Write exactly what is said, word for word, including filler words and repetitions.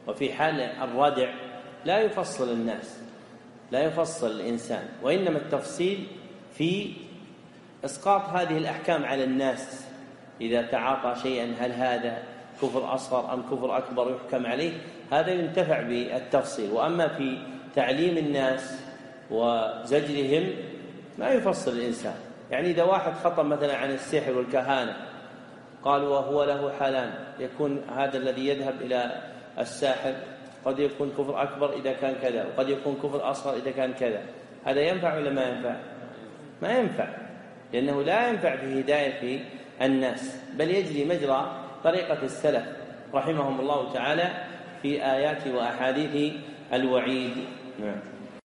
وفي حال الردع لا يفصل الناس، لا يفصل الإنسان، وإنما التفصيل في إسقاط هذه الأحكام على الناس. إذا تعاطى شيئا هل هذا كفر أصغر أم كفر أكبر يحكم عليه، هذا ينتفع بالتفصيل. وأما في تعليم الناس وزجرهم ما يفصل الإنسان. يعني إذا واحد خطب مثلا عن السحر والكهانة قالوا وهو له حالان، يكون هذا الذي يذهب إلى الساحر قد يكون كفر أكبر إذا كان كذا، وقد يكون كفر أصغر إذا كان كذا، هذا ينفع ولا ما ينفع؟ ما ينفع، لأنه لا ينفع في هداية الناس، بل يجري مجرى طريقة السلف رحمهم الله تعالى في آيات وأحاديث الوعيد. نعم.